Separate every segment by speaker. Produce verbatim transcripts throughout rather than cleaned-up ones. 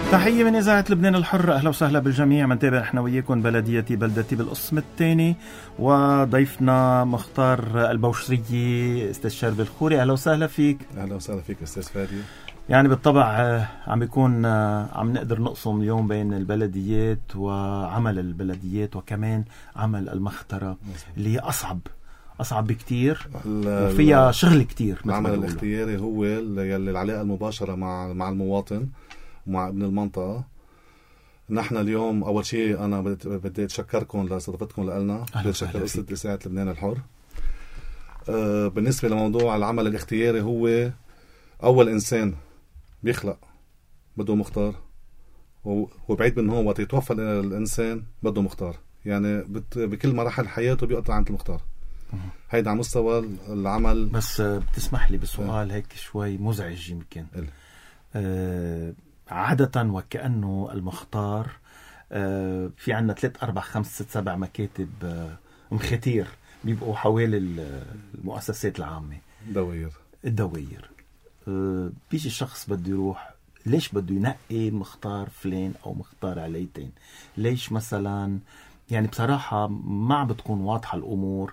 Speaker 1: تحية من إذاعة لبنان الحر، أهلا وسهلا بالجميع. منتابع نحن وياكم بلديتي بلدتي بالقسم الثاني، وضيفنا مختار البوشرية أستاذ شرب الخوري. أهلا وسهلا فيك.
Speaker 2: أهلا وسهلا فيك أستاذ فادي.
Speaker 1: يعني بالطبع عم بيكون عم نقدر نقسم اليوم بين البلديات وعمل البلديات وكمان عمل المخترة اللي هي أصعب أصعب بكتير وفيها شغل كتير.
Speaker 2: العمل الاختياري هو اللي العلاقة المباشرة مع مع المواطن ومع ابن المنطقة. نحن اليوم أول شيء أنا بدي أتشكركم لاستضافتكم لنا، بدي أتشكر قصة إذاعة لبنان الحر. أه بالنسبة لموضوع العمل الاختياري، هو أول إنسان بيخلق بده مختار، وبعيد من هو وقت يتوفى الإنسان بده مختار. يعني بكل مراحل حياته بيقطع عند المختار. هيدا على مستوى العمل.
Speaker 1: بس بتسمح لي بسؤال هيك شوي مزعج يمكن. أه عادة وكأنه المختار أه في عنا ثلاث أربع خمس ست سبع مكاتب أه مختير بيبقوا حوالي المؤسسات العامة،
Speaker 2: دوير
Speaker 1: الدوير. أه بيجي شخص بده يروح، ليش بده ينقي مختار فلان أو مختار عليتين؟ ليش مثلا؟ يعني بصراحة ما بتكون واضحة الأمور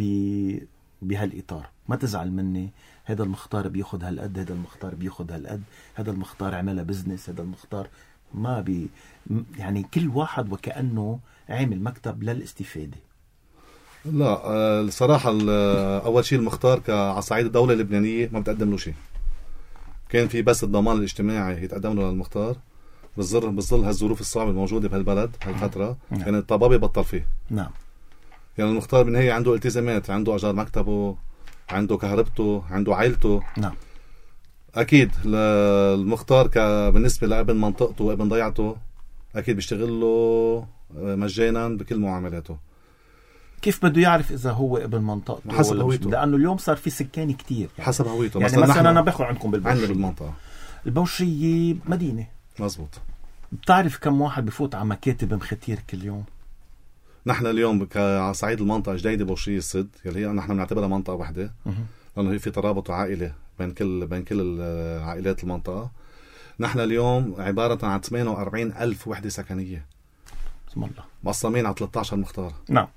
Speaker 1: بهالإطار. ما تزعل مني، هذا المختار بياخد هالقد، هذا المختار بياخد هالقد، هذا المختار عملها بزنس، هذا المختار ما بي يعني كل واحد وكأنه عامل مكتب للاستفادة.
Speaker 2: لا الصراحة أول شيء المختار على صعيد الدولة اللبنانية ما بتقدم له شيء. كان في بس الضمان الاجتماعي يتقدم له للمختار بالظل بالظل هالظروف الصعبة الموجودة بهالبلد هالفترة.
Speaker 1: نعم.
Speaker 2: يعني الطبابة بطل فيه.
Speaker 1: نعم.
Speaker 2: يعني المختار بالنهاية عنده التزامات، عنده أجار مكتبه، عنده كهربته، عنده عائلته.
Speaker 1: نعم.
Speaker 2: أكيد المختار بالنسبة لابن منطقته وابن ضيعته أكيد بيشتغل له مجانا بكل معاملاته.
Speaker 1: كيف بده يعرف إذا هو ابن منطقته؟
Speaker 2: حسب هويته،
Speaker 1: لأنه اليوم صار في سكان كتير.
Speaker 2: يعني حسب هويته.
Speaker 1: يعني مثلا, مثلا أنا باخذ عندكم بالبوشرية،
Speaker 2: عندنا بالمنطقة
Speaker 1: البوشرية مدينة.
Speaker 2: مزبوط.
Speaker 1: بتعرف كم واحد بفوت على مكاتب مختير كل يوم؟
Speaker 2: نحن اليوم على صعيد المنطقة جديدة بوشرية السد، اللي هي نحن بنعتبرها منطقة واحدة، لأنه هي في ترابط عائلي بين كل بين كل عائلات المنطقة. نحن اليوم عبارة عن ثمانية وأربعين ألف وحدة سكنية،
Speaker 1: بسم الله،
Speaker 2: مقسمين على ثلاثة عشر مختار.
Speaker 1: نعم.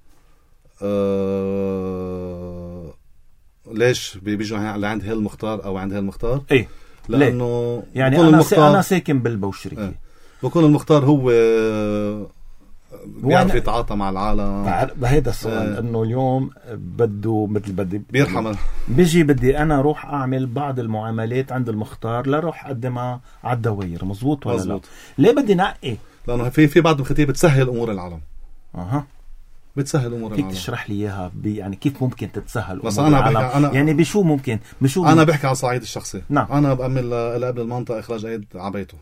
Speaker 2: أه... ليش بيجوا لعند هالمختار أو عند هالمختار؟
Speaker 1: إيه،
Speaker 2: لأنه
Speaker 1: يعني أنا, المختار... أنا ساكن بالبوشرية.
Speaker 2: إيه. بكون المختار هو بيعرف يتعاطى مع العالم.
Speaker 1: هذا السؤال. آه. انه اليوم بده مثل بدي
Speaker 2: بيرحم
Speaker 1: بيجي بدي انا اروح اعمل بعض المعاملات عند المختار، لا اروح اقدمها على الدوير. مزبوط ولا
Speaker 2: مزبوط.
Speaker 1: لا؟ ليه بدي نقي؟
Speaker 2: لانه في في بعض المختير بتسهل امور العالم.
Speaker 1: اها
Speaker 2: بتسهل امور العالم.
Speaker 1: فيك تشرح لي اياها يعني كيف ممكن تتسهل امور
Speaker 2: بس أنا
Speaker 1: العالم؟
Speaker 2: أنا
Speaker 1: يعني بشو ممكن بشو
Speaker 2: انا بحكي على صعيد الشخصي.
Speaker 1: نعم.
Speaker 2: انا بأمل لابن المنطقه اخراج ايد على بيته،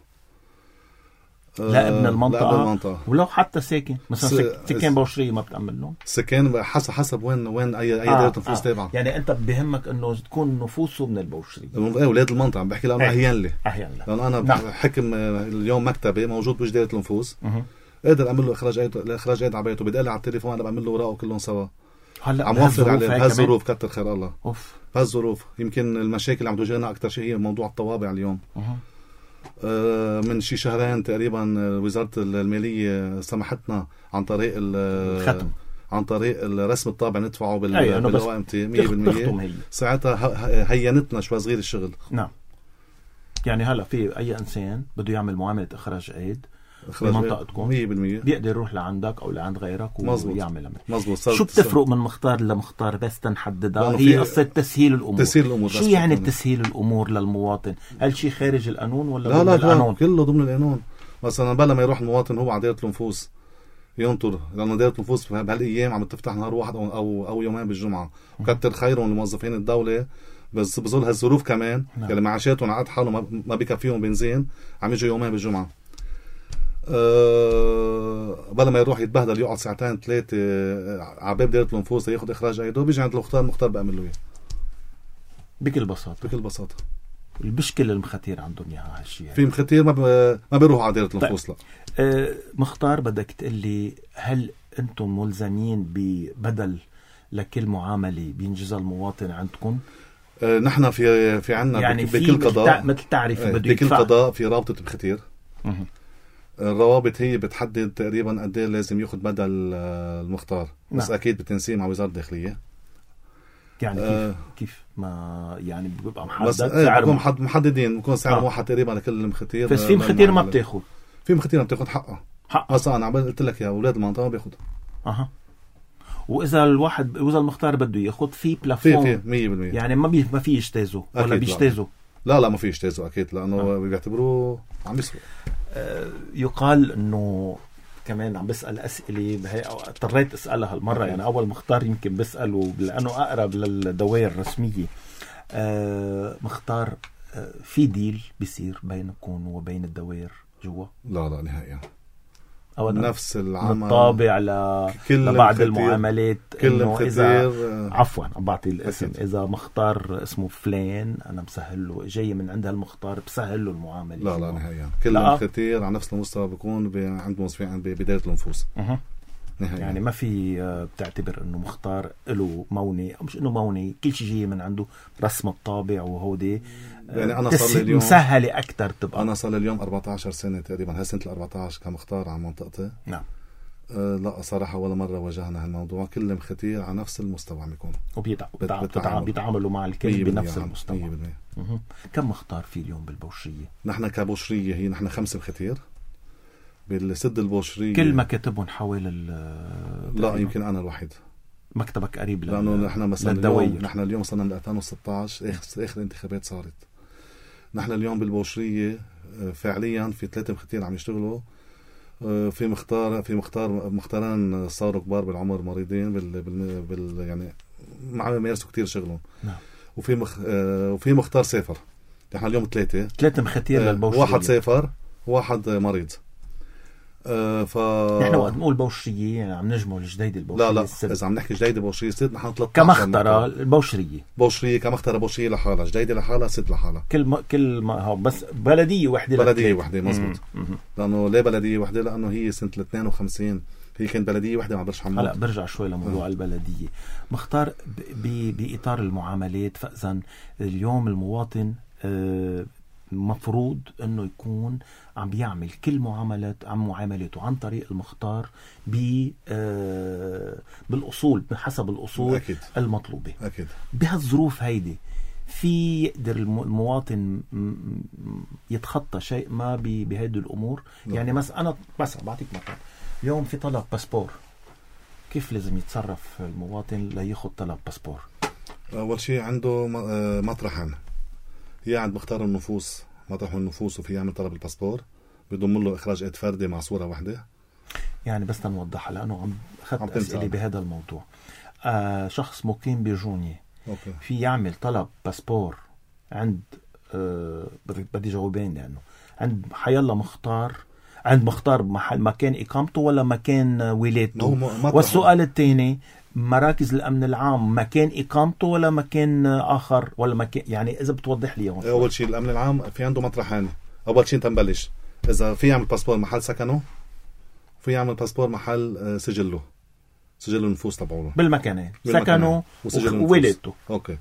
Speaker 1: لا ابن المنطقة,
Speaker 2: لا المنطقة.
Speaker 1: ولو حتى ساكن مثلا س... سكان بوشرية ما بتأمل لهم؟
Speaker 2: سكان حسب حسب وين وين اي اي دائرة آه نفوذ تابعة.
Speaker 1: يعني انت بهمك انه تكون نفوسه من البوشرية.
Speaker 2: ايه اولاد المنطقة عم بحكي لانه احيان لي
Speaker 1: احيان لي
Speaker 2: لانه انا نعم. حكم اليوم مكتبي موجود بوجه دائرة النفوذ، قادر اعمل له اخراج ايد اخراج ايد على بيته. بدي لي على التليفون انا بعمل له ورقه كلهم سوا.
Speaker 1: هلا
Speaker 2: عم وفر عليه بهالظروف كتر خير الله.
Speaker 1: اوف
Speaker 2: بهالظروف يمكن المشاكل اللي عم تواجهنا اكثر شيء هي موضوع الطوابع اليوم.
Speaker 1: أه.
Speaker 2: من شي شهرين تقريبا وزارة المالية سمحتنا عن طريق
Speaker 1: الختم،
Speaker 2: عن طريق رسم الطابع ندفعه
Speaker 1: أيه
Speaker 2: بالأو تي مية بالمية. ساعتها هينتنا شوي صغير الشغل.
Speaker 1: نعم. يعني هلا في أي إنسان بده يعمل معاملة إخراج عيد بمنطقتكم
Speaker 2: مية بالمية
Speaker 1: بيقدر يروح لعندك أو لعند غيرك ويعمل.
Speaker 2: مزبوط.
Speaker 1: شو بتفرق من مختار لمختار بس تنحددها؟ هي قصة تسهيل الأمور.
Speaker 2: تسهيل الأمور.
Speaker 1: شو يعني تسهيل الأمور للمواطن؟ هل شيء خارج القانون ولا
Speaker 2: لا
Speaker 1: ضمن
Speaker 2: لا
Speaker 1: القانون؟
Speaker 2: لا كله ضمن القانون. مثلا بلا ما يروح المواطن هو على دائرة النفوذ ينطر، لأنه دائرة النفوذ بهالأيام عم تفتح نهار واحد أو أو يومين بالجمعة، وكتر خيرهم لموظفين الدولة. بس بظل هالظروف كمان
Speaker 1: نعم.
Speaker 2: يعني معاشاتهم عاد حالهم ما بيكفيهم بنزين، عم يجوا يومين بالجمعة. أه بلا ما يروح يتبهدل يقعد ساعتين ثلاثة على باب دائرة النفوذ ياخذ إخراج أيده، بيجي عند المختار المختار بأمل له
Speaker 1: بكل بساطة.
Speaker 2: بكل بساطة.
Speaker 1: المشكلة المختير عندهم إياها هالشيء يعني.
Speaker 2: في مختير ما ب... ما بيروح على دائرة النفوذ. لا
Speaker 1: أه مختار بدك تقلي، هل أنتم ملزمين ببدل لكل معاملة بينجزها المواطن عندكم؟
Speaker 2: أه نحن في في عنا
Speaker 1: يعني
Speaker 2: بكل قضاء
Speaker 1: مثل تعرف بده
Speaker 2: بكل قضاء في رابطة بختير الروابط هي بتحدد تقريبا قد ايه لازم ياخذ بدل المختار. نعم. بس اكيد بتنسيق مع وزاره الداخليه.
Speaker 1: يعني كيف آه كيف ما يعني بيبقى محدد
Speaker 2: سعر بيكون محد محددين بيكون سعر آه. واحد تقريبا لكل المختير.
Speaker 1: بس في مختير ما بتاخذ
Speaker 2: في مختير ما بتاخذ حقها حق اصلا انا قلت لك يا اولاد المنطقه ما بياخذ.
Speaker 1: اها واذا الواحد واذا المختار بده ياخذ في بلافون
Speaker 2: في في مية بالمية
Speaker 1: يعني ما بي ما في يجتازوا ولا بيجتازوا.
Speaker 2: لا لا ما في يجتازوا اكيد لانه آه. بيعتبروه عم يسرق.
Speaker 1: آه يقال انه كمان عم بسأل أسئلة هي اضطريت أسألها هالمرة يعني أول مختار يمكن بسأله لأنه أقرب للدوائر الرسمية. آه مختار آه في ديل بيصير بينكم وبين الدوائر جوا؟
Speaker 2: لا لا نهائيا
Speaker 1: نفس العمل مطابع لبعض المعاملات.
Speaker 2: كل إذا
Speaker 1: عفوا بعطي الاسم أكيد. إذا مختار اسمه فلان أنا مسهل له جاي من عند هالمختار بسهل له المعاملة.
Speaker 2: لا لا نهائيا كل المختير على نفس المستوى بيكون عند موظفين ببداية النفوذ.
Speaker 1: أه. يعني ما في بتعتبر انه مختار له موني او مش انه موني كل شيء جاي من عنده رسم الطابع وهودي
Speaker 2: يعني انا صار لي اليوم
Speaker 1: مسهله اكثر تبقى.
Speaker 2: انا صار لي اليوم أربعة عشر سنه تقريبا هالسنه ال أربعة عشر كمختار على منطقتي.
Speaker 1: نعم.
Speaker 2: أه لا صراحه ولا مره واجهنا هالموضوع كل مختير على نفس المستوى عم يكون
Speaker 1: وبيتعاملوا مع الكل بنفس المستوى.
Speaker 2: مية بالمية.
Speaker 1: كم مختار في اليوم بالبوشريه؟
Speaker 2: نحن كبوشريه هي نحن خمس مختير بالسد البوشرية.
Speaker 1: كل مكاتبهم حول
Speaker 2: لا يمكن أنا الوحيد
Speaker 1: مكتبك قريب
Speaker 2: لأنه نحن مثلا اليوم نحن اليوم صرنا من ألفين وستة عشر آخر آخر انتخابات صارت. نحن اليوم بالبوشرية فعليا في ثلاثة مختير عم يشتغلوا. في مختار في مختار مختاران صاروا كبار بالعمر مريضين بال, بال, بال يعني ما عم يمارسوا كتير شغلهم.
Speaker 1: نعم.
Speaker 2: وفي مخ وفي مختار سافر. نحن اليوم ثلاثة
Speaker 1: ثلاثة مختير للبوشرية.
Speaker 2: واحد سافر واحد مريض.
Speaker 1: آه ف نحن وقت نقول بوشرية يعني عم نجمع الجديدة البوشرية.
Speaker 2: لا لا السد. إذا عم نحكي جديدة بوشرية سد نحن ثلاثة
Speaker 1: كمخترة البوشرية
Speaker 2: بوشرية كمخترة بوشرية لحالها جديدة لحالها سد لحالها
Speaker 1: كل ما كل ما هو بس بلدية وحدة
Speaker 2: بلدية وحدة مزبوط. لأنه ليه بلدية وحدة لأنه هي سنة اثنين وخمسين هي كانت بلدية وحدة مع برش حمود.
Speaker 1: هلا برجع شوي لموضوع أه. البلدية مختار بإطار المعاملات. فإذا اليوم المواطن أه مفروض انه يكون عم بيعمل كل معاملات عن معاملاته عن طريق المختار ب آه بالاصول بحسب الاصول
Speaker 2: أكيد.
Speaker 1: المطلوبه.
Speaker 2: أكيد.
Speaker 1: بهالظروف هيدي في يقدر المواطن يتخطى شيء ما بهيدي الامور.
Speaker 2: لا.
Speaker 1: يعني مثلا انا بس بعطيك مثلا اليوم في طلب باسبور كيف لازم يتصرف المواطن لياخذ طلب باسبور؟
Speaker 2: اول شيء عنده مطرحا هي عند مختار النفوذ مطرح النفوذ وفي يعمل طلب الباسبور بيضم له اخراج ايد فردي مع صوره واحده.
Speaker 1: يعني بس نوضحها لانه عم اخذت اسئله بهذا الموضوع. آه شخص مقيم بجونية
Speaker 2: أوكي.
Speaker 1: في يعمل طلب باسبور عند آه بدي جاوبين لانه عند حيالله مختار عند مختار محل مكان اقامته ولا مكان ولادته. والسؤال الثاني مراكز الأمن العام مكان إقامته ولا مكان آخر ولا مكان يعني إذا بتوضح لي.
Speaker 2: أول شيء الأمن العام في عنده مطرحان. أول شيء تنبلش إذا في يعمل باسبور محل سكنه في يعمل باسبور محل سجله سجل النفوذ تبعه
Speaker 1: بالمكانين سكنه وولادته.
Speaker 2: أوكي.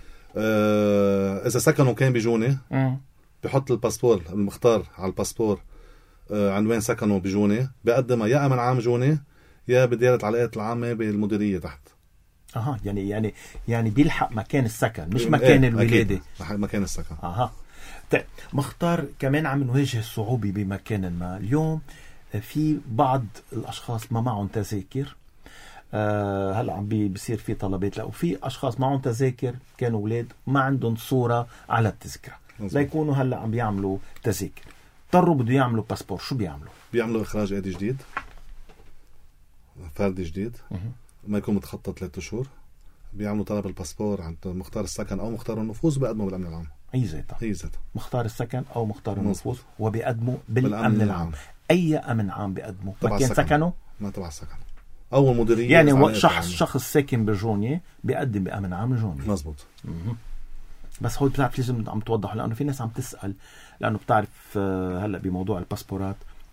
Speaker 2: آه إذا سكنه كان بجونة بحط الباسبور المختار على الباسبور آه عنوان سكنه بجونة بقدمها يا أمن عام جونة يا بديرة العلاقات العامة بالمديرية تحت.
Speaker 1: اها يعني يعني يعني بيلحق مكان السكن مش مكان ايه الولادة.
Speaker 2: مكان السكن.
Speaker 1: اها طيب مختار كمان عم نواجه صعوبة بمكان ما. اليوم في بعض الاشخاص ما معهم تذاكر. آه هلا عم بيصير في طلبات لا وفي اشخاص معهم تذاكر كانوا اولاد ما عندهم صورة على التذكرة ليكونوا هلا عم بيعملوا تذاكر اضطروا بده يعملوا باسبور. شو بيعملوا؟
Speaker 2: بيعملوا اخراج ايدي جديد فردي جديد ما يكون متخطى ثلاثة شهور. بيعملوا طلب الباسبور عند مختار السكن او مختار النفوذ بيقدموا بالامن العام.
Speaker 1: اي ذاتها
Speaker 2: هي ذاتها
Speaker 1: مختار السكن او مختار النفوذ وبيقدموا بالامن, بالأمن العام. اي امن عام بيقدموا مكان سكنه
Speaker 2: ما تبع السكن او المديريه
Speaker 1: يعني شخص شخص ساكن بجونية بيقدم بامن عام جونية.
Speaker 2: مزبوط.
Speaker 1: بس هو بتعرف لازم عم توضح لانه في ناس عم تسال لانه بتعرف هلا بموضوع الباسبورات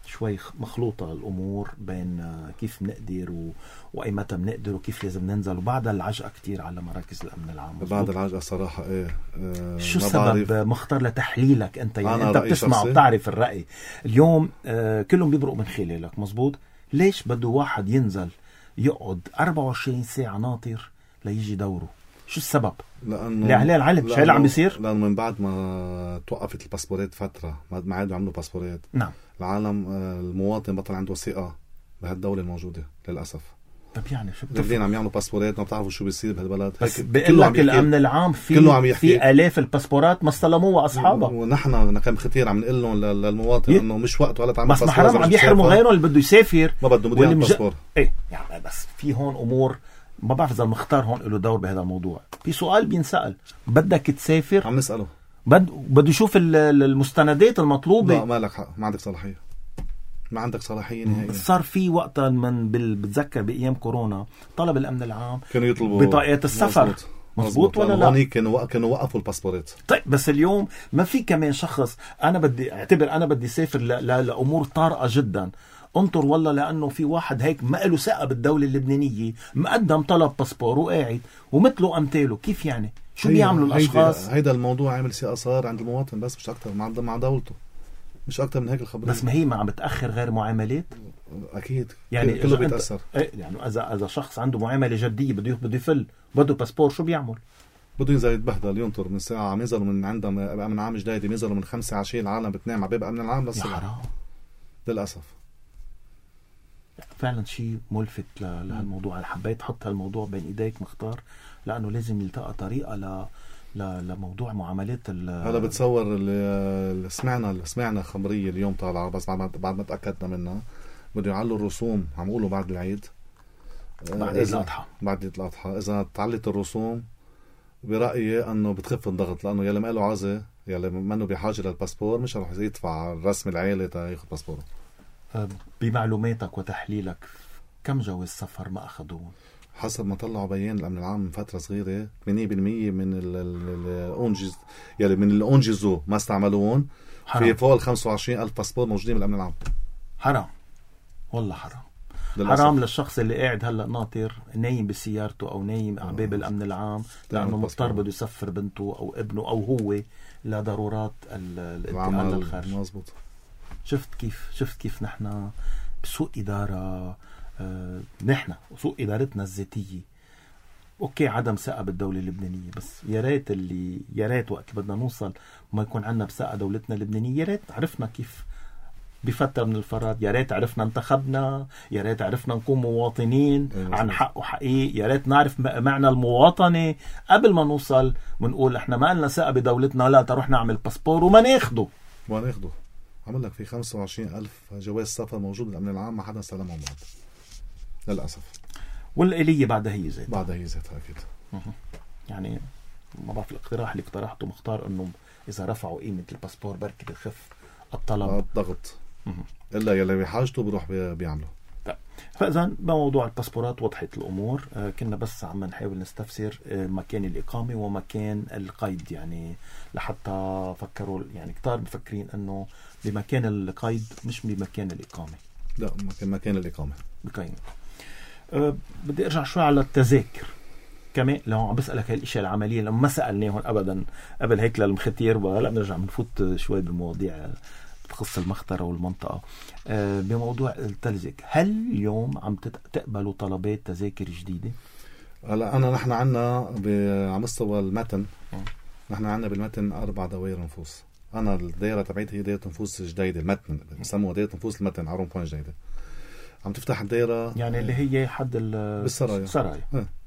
Speaker 1: شوي مخلوطة الأمور بين كيف نقدر و... وأي متى بنقدر وكيف لازم ننزل، وبعد العجقة كتير على مراكز الأمن العام.
Speaker 2: بعد العجقة صراحة إيه
Speaker 1: آه شو السبب مختار لتحليلك أنت؟ يعني أنت بتسمع
Speaker 2: شخصي.
Speaker 1: وبتعرف الرأي اليوم آه كلهم بيبرقوا من خلالك مزبوط. ليش بده واحد ينزل يقعد أربعة وعشرين ساعة ناطر ليجي دوره؟ شو السبب؟
Speaker 2: لأنه
Speaker 1: اللي عليه العلم شو اللي عم بيصير؟
Speaker 2: لأنه من بعد ما توقفت الباسبورات فترة ما عادوا عملوا باسبورات.
Speaker 1: نعم.
Speaker 2: العالم المواطن بطل عنده ثقة بهالدولة الموجودة للأسف.
Speaker 1: طب يعني شو
Speaker 2: بتفهم؟ عم يعملوا باسبورات ما بتعرفوا شو بيصير بهالبلد.
Speaker 1: بس بيقول لك الأمن العام في في آلاف الباسبورات ما استلموها أصحابها،
Speaker 2: ونحن كم ختير عم نقول لهم للمواطن ي... إنه مش وقته ولا تعمل
Speaker 1: باسبور. بس حرام عم يحرموا غيره اللي بده يسافر
Speaker 2: ما بده مدير باسبور.
Speaker 1: مج... ايه يعني بس في هون أمور ما بعرف إذا المختار هون له دور بهذا الموضوع. في سؤال بينسأل، بدك تسافر؟
Speaker 2: عم نسأله
Speaker 1: بد بده يشوف المستندات المطلوبة.
Speaker 2: لا ما لك حق، ما عندك صلاحية، ما عندك صلاحية نهائيا.
Speaker 1: صار في وقتا من بال... بتذكر بأيام كورونا طلب الأمن العام
Speaker 2: كانوا يطلبوا
Speaker 1: بطاقات السفر. مزبوط, مزبوط ولا لا؟
Speaker 2: هونيك كانوا كانوا وقفوا الباسبورات.
Speaker 1: طيب بس اليوم ما في كمان شخص أنا بدي اعتبر أنا بدي سافر ل... ل... لأمور طارئة جدا، انطر والله لأنه في واحد هيك ما له ثقة بالدولة اللبنانية مقدم طلب باسبور وقاعد ومثله أمثاله. كيف يعني؟ شو بيعملوا الأشخاص؟
Speaker 2: هيدا الموضوع عامل سياسار عند المواطن بس مش أكتر، مع مع دولته مش أكتر من هيك الخبرية.
Speaker 1: بس ما هي ما عم بتأخر غير معاملات
Speaker 2: أكيد
Speaker 1: يعني
Speaker 2: كله بيتأثر.
Speaker 1: ايه يعني إذا إذا شخص عنده معاملة جدية بده بده يفل بده باسبور شو بيعمل؟
Speaker 2: بده ينزل يتبهدل ينطر من ساعة. عم ينزلوا من عندهم أمن عام جديد ينزلوا من خمسة عشرين العالم بتنام على باب أمن العام بس.
Speaker 1: يا حرام
Speaker 2: للأسف.
Speaker 1: فعلا شيء ملفت لهالموضوع. أنا حبيت حط هالموضوع بين إيديك مختار لأنه لازم يلتقى طريقة ل لموضوع معاملات.
Speaker 2: هلا بتصور اللي سمعنا اللي سمعنا خبريه اليوم طالعه بس بعد بعد ما تاكدنا منها بده يعلوا الرسوم. عم يقولوا بعد العيد
Speaker 1: بعد عيد الأضحى
Speaker 2: بعد عيد الأضحى اذا تعلت الرسوم برايي انه بتخف الضغط، لانه يلي ما له عزه يلي منه بحاجه للباسبور مش رح يدفع رسم العائله تا ياخذ باسبوره.
Speaker 1: بمعلوماتك وتحليلك كم جواز سفر ما اخذوه؟
Speaker 2: حسب ما طلعوا بيان الأمن العام من فترة صغيرة ثمانين بالمية من الأونجز يعني من الأونجزو ما استعملوهم. في فوق خمسة وعشرين ألف باسبور موجودين بالأمن العام.
Speaker 1: حرام والله حرام
Speaker 2: للأسف.
Speaker 1: حرام للشخص اللي قاعد هلا ناطر نايم بسيارته أو نايم على باب الأمن العام لأنه مضطر بده يسفر بنته أو ابنه أو هو لضرورات الانتقال للخارج.
Speaker 2: مزبوط.
Speaker 1: شفت كيف شفت كيف نحن بسوء إدارة. آه، نحن وسوء إدارتنا الذاتية. أوكي عدم ثقة بالدولة اللبنانية، بس يا ريت اللي يا ريت وقت بدنا نوصل ما يكون عنا بثقة دولتنا اللبنانية. يا ريت عرفنا كيف بفترة من الفترات، يا ريت عرفنا انتخبنا، يا ريت عرفنا نكون مواطنين عن حق وحقيقي، يا ريت نعرف معنى المواطنة قبل ما نوصل ونقول احنا ما لنا ثقة بدولتنا لا تروح نعمل باسبور وما ناخده
Speaker 2: ما ناخده. عمل لك في خمسة وعشرين ألف جواز سفر موجود بالأمن العام ما حدا استلمهم بعد للأسف.
Speaker 1: والآلية بعدها هي زيت
Speaker 2: بعدها هي زيت أكيد.
Speaker 1: يعني ما بعرف الاقتراح اللي اقترحته مختار إنه إذا رفعوا قيمة الباسبور بركي بخف الطلب
Speaker 2: الضغط إلا يلي بحاجته بروح بيعمله.
Speaker 1: فإذا بموضوع الباسبورات وضحت الأمور. آه كنا بس عم نحاول نستفسر آه مكان الإقامة ومكان القيد، يعني لحتى فكروا يعني كتار مفكرين أنه بمكان القيد مش بمكان الإقامة.
Speaker 2: لا مكان مكان الإقامة
Speaker 1: بكين. أه بدي أرجع شوي على التذاكر كمان لو عم بسألك هالإشياء العملية لما ما سألناهم أبدا قبل هيك للمختير، وهلا بنرجع بنفوت شوي بمواضيع تخص المخترة والمنطقة. أه بموضوع التذاكر، هل اليوم عم تقبلوا طلبات تذاكر جديدة؟
Speaker 2: هلا أنا نحن عنا على مستوى المتن م. نحن عنا بالمتن أربع دوائر نفوس. أنا الدائرة تبعيتي هي دائرة نفوس جديدة المتن بسموها دائرة نفوس المتن عروم بوين جديدة. عم تفتح الدائرة
Speaker 1: يعني اللي هي حد
Speaker 2: بالسرايا
Speaker 1: السرايا.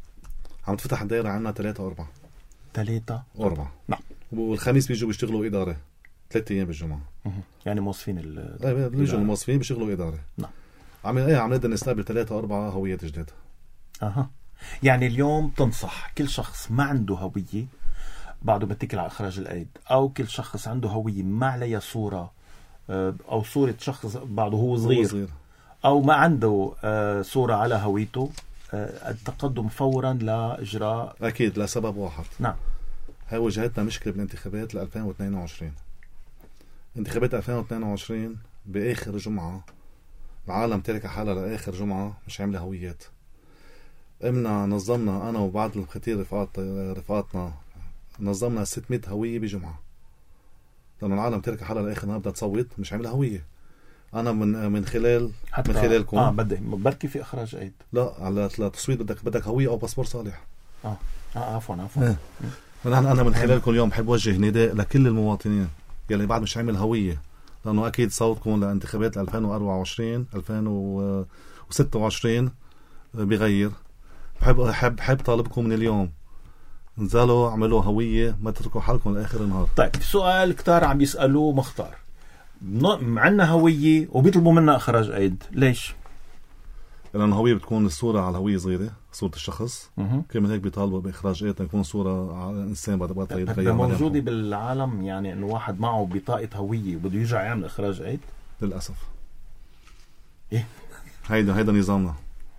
Speaker 2: عم تفتح الدائرة عنا ثلاثة وأربعة
Speaker 1: ثلاثة
Speaker 2: وأربعة.
Speaker 1: نعم.
Speaker 2: والخميس بيجوا بيشتغلوا إدارة ثلاثة أيام بالجمعة.
Speaker 1: يعني موظفين
Speaker 2: ال بيجوا الموظفين بيشتغلوا إدارة.
Speaker 1: نعم.
Speaker 2: عم إيه عم نقدر نستقبل ثلاثة وأربعة هويات جديدة.
Speaker 1: أها. يعني اليوم تنصح كل شخص ما عنده هوية بعده متكل على إخراج الأيد، أو كل شخص عنده هوية ما عليها صورة أو صورة شخص بعده هو صغير, هو صغير. أو ما عنده صورة على هويته، التقدم فورا لإجراء.
Speaker 2: أكيد لسبب واحد.
Speaker 1: نعم.
Speaker 2: هاي واجهتنا مشكلة بالانتخابات ل ألفين واثنين وعشرين. انتخابات ألفين واثنين وعشرين بآخر جمعة العالم ترك حالها لآخر جمعة مش عاملة هويات. امنا نظمنا أنا وبعض الكثير رفقات رفقاتنا نظمنا ستمية هوية بجمعة، لأن العالم ترك حالها لآخر نهار بدها تصوت مش عاملة هوية. أنا من من خلال من خلالكم
Speaker 1: اه بدي بركي في إخراج عيد.
Speaker 2: لا على التصويت بدك بدك هوية أو باسبور صالح.
Speaker 1: اه اه عفوا عفوا.
Speaker 2: أنا أنا من خلالكم اليوم بحب وجه نداء لكل المواطنين يلي بعد مش عامل هوية، لأنه أكيد صوتكم لانتخابات ألفين وأربعة وعشرين ألفين وستة وعشرين بغير. بحب بحب بحب طالبكم من اليوم انزلوا اعملوا هوية، ما تتركوا حالكم لآخر النهار.
Speaker 1: طيب سؤال كتار عم يسألوه مختار، عنا هوية وبيطلبوا منا إخراج عيد، ليش؟
Speaker 2: لأن الهوية بتكون الصورة على الهوية صغيرة، صورة الشخص،
Speaker 1: مه.
Speaker 2: كمان هيك بيطالبوا بإخراج عيد تكون صورة على الإنسان بعد بقى
Speaker 1: يتغير. موجودة بالعالم يعني إنه واحد معه بطاقة هوية وبده يرجع يعمل إخراج عيد؟
Speaker 2: للأسف.
Speaker 1: إيه؟
Speaker 2: هيدا هيدا نظامنا.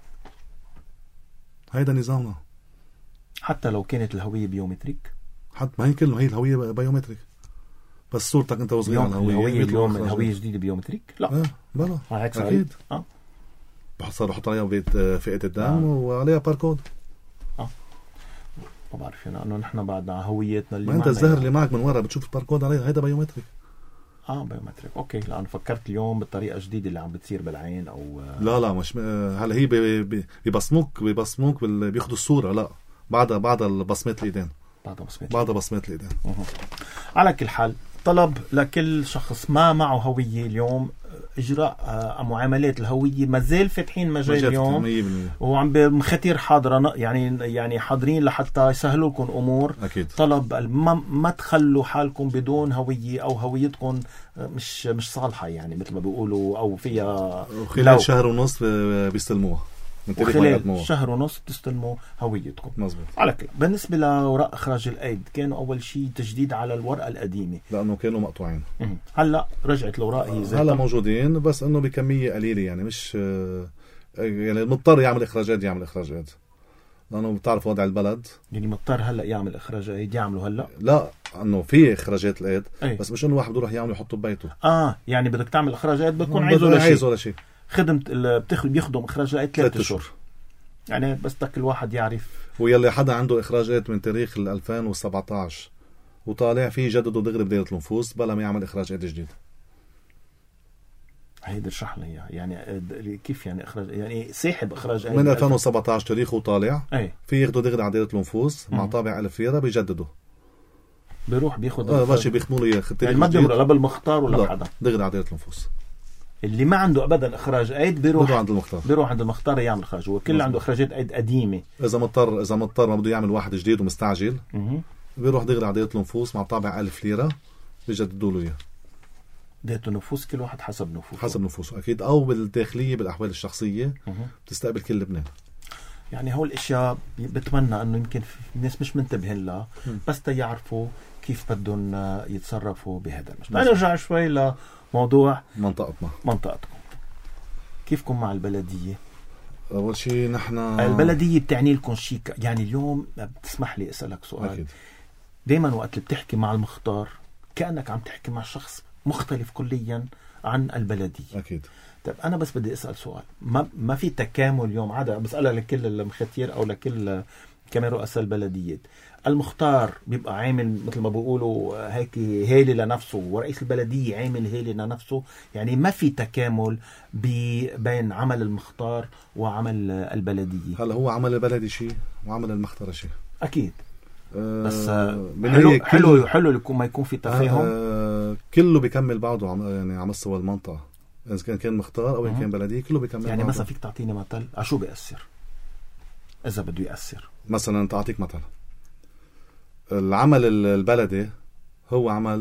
Speaker 2: هيدا نظامنا.
Speaker 1: حتى لو كانت الهوية بيومتريك؟
Speaker 2: حتى ما هي كله هي الهوية بيومتريك. بس صورتك انت وصغير على الهوية.
Speaker 1: الهوية اليوم الهوية جديدة بيومتريك؟ لا.
Speaker 2: اه بلا.
Speaker 1: أكيد. اه.
Speaker 2: صاروا يحطوا عليها بيت فئة الدم آه. وعليها باركود.
Speaker 1: اه. ما بعرف أنا إنه نحن بعد هويتنا اللي
Speaker 2: ما أنت الزهر اللي معك من ورا بتشوف الباركود عليها، هيدا بيومتريك.
Speaker 1: اه بيومتريك. اوكي. لأن فكرت اليوم بالطريقة جديدة اللي عم بتصير بالعين او
Speaker 2: لا لا مش هلا هي بيبصموك بيبصموك بياخدوا الصورة. لا بعدها بعدها البصمات الإيدين. بعدها بصمات بعدها بصمات الإيدين.
Speaker 1: على كل حال طلب لكل شخص ما معه هوية اليوم إجراء معاملات الهوية ما زال فاتحين مجال اليوم وعم بمختير حاضرة يعني يعني حاضرين لحتى يسهلوا لكم أمور.
Speaker 2: أكيد.
Speaker 1: طلب ما, ما تخلوا حالكم بدون هوية أو هويتكم مش مش صالحة يعني مثل ما بيقولوا أو فيها
Speaker 2: خلال شهر ونص بيستلموها.
Speaker 1: وخلال شهر ونص تستلموا هويتكم.
Speaker 2: مزبوط.
Speaker 1: على كل بالنسبة لوراء إخراج الأيد كانوا أول شيء تجديد على الورقة القديمة
Speaker 2: لأنه كانوا مقطوعين.
Speaker 1: هلا رجعت الأوراق هي
Speaker 2: هلا موجودين بس إنه بكمية قليلة يعني مش يعني مضطر يعمل إخراجات يعمل إخراجات لأنه بتعرف وضع البلد
Speaker 1: يعني مضطر هلا يعمل إخراجات يعملوا هلا.
Speaker 2: لا إنه في إخراجات الأيد
Speaker 1: أي.
Speaker 2: بس مش إنه واحد بده يروح يعمل يحطه ببيته.
Speaker 1: آه يعني بدك تعمل إخراجات بتكون عايزه ولا شيء.
Speaker 2: عايزه ولا شيء.
Speaker 1: خدمة اللي بتاخذ بيخدم إخراج الأيد ثلاثة أشهر. يعني بس تك الواحد يعرف.
Speaker 2: ويلي حدا عنده إخراجات من تاريخ ألفين وسبعة عشر وطالع فيه جدده دغري بداية النفوس بلا ما يعمل إخراج عيد جديد.
Speaker 1: هيدا اشرح لي يعني كيف يعني إخراج يعني ساحب إخراج عيد
Speaker 2: من ألفين وسبعة عشر تاريخه طالع
Speaker 1: في
Speaker 2: ياخده دغري على دائرة النفوس مع طابع ألف ليرة بيجدده.
Speaker 1: بيروح بياخد
Speaker 2: اه باشي بيختموا له
Speaker 1: يعني ما بده لا بالمختار ولا حدا
Speaker 2: دغري على دائرة النفوس.
Speaker 1: اللي ما عنده ابدا اخراج عيد بيروح
Speaker 2: بيروح عند المختار
Speaker 1: بيروح عند المختار يعمل اخراج. هو كل عنده اخراجات عيد قديمه.
Speaker 2: اذا مضطر اذا مضطر ما بده يعمل واحد جديد ومستعجل
Speaker 1: م-
Speaker 2: بيروح دغري على دائرة النفوس مع طابع ألف ليرة بيجددوا له اياه.
Speaker 1: دائرة النفوس كل واحد حسب نفوسه
Speaker 2: حسب نفوسه اكيد او بالداخليه بالاحوال الشخصيه
Speaker 1: م-
Speaker 2: بتستقبل كل لبنان.
Speaker 1: يعني هول الاشياء بتمنى انه يمكن الناس مش منتبهين لها بس تيعرفوا كيف بدهم يتصرفوا بهذا المشروع. نرجع شوي لموضوع
Speaker 2: منطقتنا
Speaker 1: منطقتكم. كيفكم مع البلدية؟
Speaker 2: أول شيء نحن
Speaker 1: البلدية بتعني لكم شيء يعني اليوم بتسمح لي أسألك سؤال.
Speaker 2: أكيد.
Speaker 1: دايما وقت اللي بتحكي مع المختار كأنك عم تحكي مع شخص مختلف كليا عن البلدية.
Speaker 2: أكيد.
Speaker 1: طيب أنا بس بدي أسأل سؤال ما, ما في تكامل اليوم عادة بسألها لكل المختير أو لكل كمان رؤساء البلديات. المختار بيبقى عامل مثل ما بيقولوا هيك هيلي لنفسه ورئيس البلدية عامل هيلي لنفسه. يعني ما في تكامل بين عمل المختار وعمل البلدية.
Speaker 2: هلا هو عمل البلدي شيء وعمل المختار شيء
Speaker 1: أكيد.
Speaker 2: أه
Speaker 1: بس حلو حلو حلو يكون ما يكون في تفاهم.
Speaker 2: أه كله بيكمل بعضه عم يعني على مستوى المنطقة إذا كان كان مختار أو إن كان بلدية كله بيكمل
Speaker 1: يعني
Speaker 2: بعضه.
Speaker 1: مثلا فيك تعطيني مثل عشو بيأثر إذا بده يأثر.
Speaker 2: مثلا تعطيك مثل العمل البلدي هو عمل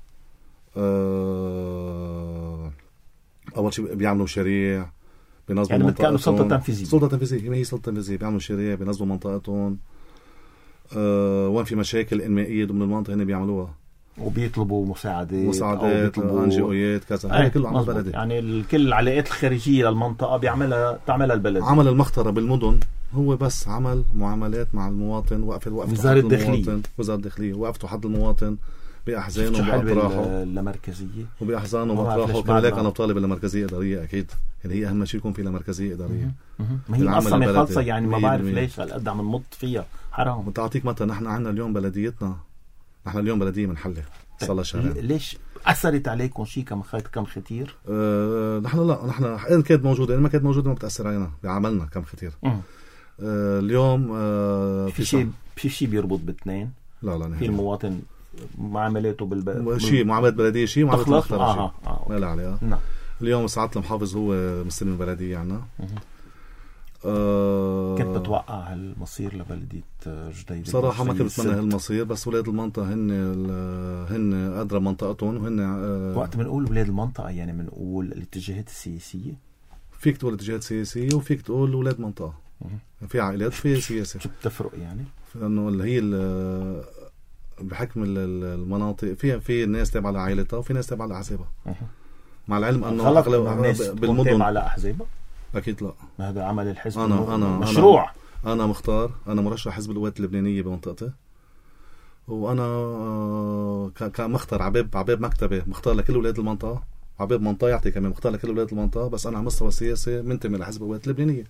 Speaker 2: أه أول شيء بيعملوا مشاريع بينظموا
Speaker 1: يعني
Speaker 2: منطقتهم.
Speaker 1: سلطة تنفيذية.
Speaker 2: سلطة تنفيذية ما هي سلطة تنفيذية بيعملوا مشاريع بينظموا منطقتهم. أه وين في مشاكل إنمائية ضمن المنطقة هنا بيعملوها
Speaker 1: وبيطلبوا مساعدات
Speaker 2: مساعدات أنجيويات كذا. هذا كله عمل بلدي.
Speaker 1: يعني كل العلاقات الخارجية للمنطقة بيعملها تعملها البلد.
Speaker 2: عمل المخترة بالمدن هو بس عمل معاملات مع المواطن وقف وقف
Speaker 1: وزارة الداخلية
Speaker 2: وزارة الداخلية وقفته حد المواطن بأحزان وبأطراحه
Speaker 1: اللامركزية
Speaker 2: وبأحزان وبأطراحه. كمان لك أنا بطالب اللامركزية إدارية أكيد، يعني هي أهم شيء يكون في لامركزية إدارية.
Speaker 1: ما هي أصلا خالصة يعني ما بعرف ليش هالقد عم نمط فيها حرام.
Speaker 2: متعطيك مثلا نحن عنا اليوم بلديتنا، نحن اليوم بلدية منحلة صار لها شهرين.
Speaker 1: ليش أثرت عليكم شيء كم خيط كم ختير؟
Speaker 2: أه نحن لا نحن إن كانت موجودة إن ما كانت موجودة ما بتأثر علينا بعملنا كم ختير. أه اليوم أه
Speaker 1: في شيء في شيء بيربط باثنين.
Speaker 2: لا لا
Speaker 1: في المواطن معاملاته بالب...
Speaker 2: شيء معاملة بلدية شيء معاملة مختلفة
Speaker 1: آه
Speaker 2: شيء
Speaker 1: آه
Speaker 2: ما لا عليها.
Speaker 1: نعم.
Speaker 2: اليوم سعادة المحافظ هو مستلم البلدية عنا.
Speaker 1: أه كنت بتوقع هالمصير لبلدية جديدة؟
Speaker 2: صراحة ما كنت بتمنى هالمصير، بس ولاد المنطقة هن هن أدرى منطقتهم وهن أه
Speaker 1: وقت بنقول ولاد المنطقة يعني بنقول الاتجاهات السياسية.
Speaker 2: فيك تقول اتجاهات سياسية وفيك تقول ولاد منطقة. في عائلات في سياسة.
Speaker 1: شو بتفرق يعني؟
Speaker 2: لأنه اللي هي بحكم المناطق في في ناس تابعة لعائلتها وفي ناس تابعة لأحزابها. مع العلم أنه
Speaker 1: أغلب الناس بالمدن على أحزابها.
Speaker 2: أكيد لا.
Speaker 1: هذا عمل الحزب.
Speaker 2: أنا أنا
Speaker 1: مشروع.
Speaker 2: أنا, أنا مختار، أنا مرشح حزب القوات اللبنانية بمنطقتي، وأنا كمختار عباب عباب مكتبة مختار لكل ولاد المنطقة، عباب منطقة يعطي كمان مختار لكل ولاد المنطقة، بس أنا على مستوى سياسي منتمي لحزب القوات اللبنانية.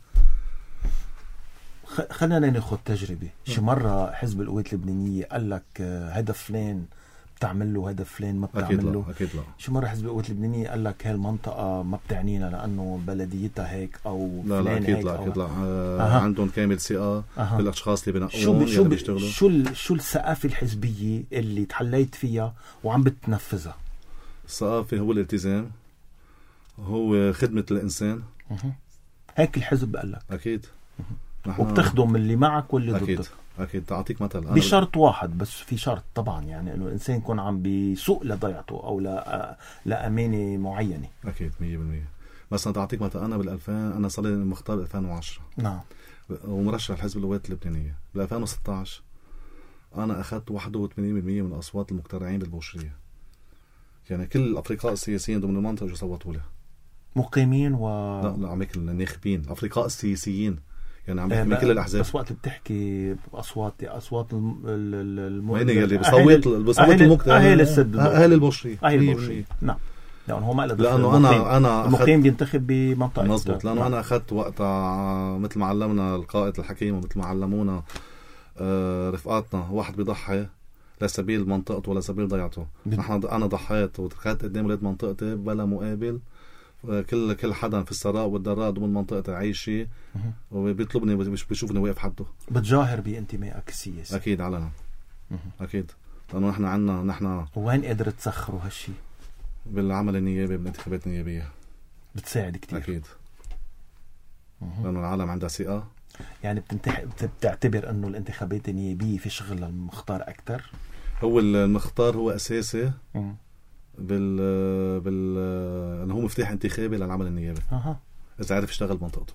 Speaker 1: خلينا ناخذ تجربة. شي مرة حزب القوات اللبنانية قال لك هدف فلان بتعمل له، هدف فلان ما بتعمل له؟
Speaker 2: أكيد لا.
Speaker 1: شو مرة حزب القوات اللبنانية قال لك هالمنطقة ما بتعنينا لأنه بلديتها هيك أو
Speaker 2: لا
Speaker 1: فلان
Speaker 2: لا أكيد
Speaker 1: هيك
Speaker 2: لا
Speaker 1: أو
Speaker 2: أكيد لا. آه عندهم كامل ثقة
Speaker 1: أه.
Speaker 2: بالأشخاص اللي بنقوم
Speaker 1: شو شو
Speaker 2: اللي بيشتغلوا.
Speaker 1: شو شو الثقافة الحزبية اللي تحليت فيها وعم بتنفذها؟
Speaker 2: الثقافة هو الالتزام، هو خدمة الإنسان.
Speaker 1: أه. هيك الحزب قال لك.
Speaker 2: أكيد.
Speaker 1: وبتخدم اللي معك واللي
Speaker 2: أكيد.
Speaker 1: ضدك.
Speaker 2: أكيد. تعطيك مثل
Speaker 1: بشرط واحد بس، في شرط طبعا يعني إنه الإنسان يكون عم بيسوق لضيعته أو لا لأمانة معينة.
Speaker 2: أكيد مية بالمية. مثلا تعطيك مثل أنا بالألفين أنا صار لي مختار بالألفين وعشرة. نعم. ومرشح الحزب القوات اللبنانية. بالألفين وستة عشر أنا أخذت واحد وثمانين بالمية من أصوات المقترعين بالبوشرية. يعني كل الأفريقاء السياسيين ضمن المنطقة جو صوتوا له.
Speaker 1: مقيمين و
Speaker 2: لا لا عم يكل الناخبين الأفريقاء السياسيين يعني عم يحكي كل الأحزاب.
Speaker 1: بس وقت بتحكي أصوات أصوات الم
Speaker 2: وين اللي بصوت بصوت المقترع
Speaker 1: أهل السد
Speaker 2: أهل البوشرية.
Speaker 1: أهل البوشرية. نعم. لأنه هو ما له
Speaker 2: لأنه أنا أنا
Speaker 1: المقيم بينتخب بمنطقة.
Speaker 2: مظبوط. لأنه أنا أخذت وقتها مثل ما علمنا القائد الحكيم ومثل ما علمونا آه رفقاتنا، واحد بيضحي لسبيل منطقته ولا سبيل ضيعته. نحن أنا ضحيت وتركت قدام ولاد منطقتي بلا مقابل. كل كل حدا في السراء والضراء ضمن منطقة عايشة وبيطلبني بيشوفني واقف حده.
Speaker 1: بتجاهر بانتمائك السياسي.
Speaker 2: أكيد علنا. أكيد. لأنه نحن عنا نحن.
Speaker 1: وين قدرت تسخروا هالشي؟
Speaker 2: بالعمل النيابي بالانتخابات النيابية.
Speaker 1: بتساعد كتير.
Speaker 2: أكيد. لأنه العالم عندها ثقة.
Speaker 1: يعني بتنتح... بتعتبر أنه الانتخابات النيابية في شغل المختار أكتر؟
Speaker 2: هو المختار هو أساسي.
Speaker 1: مه.
Speaker 2: بال بال انه هو مفتاح انتخابي للعمل النيابي.
Speaker 1: اها
Speaker 2: اذا عرف يشتغل بمنطقته.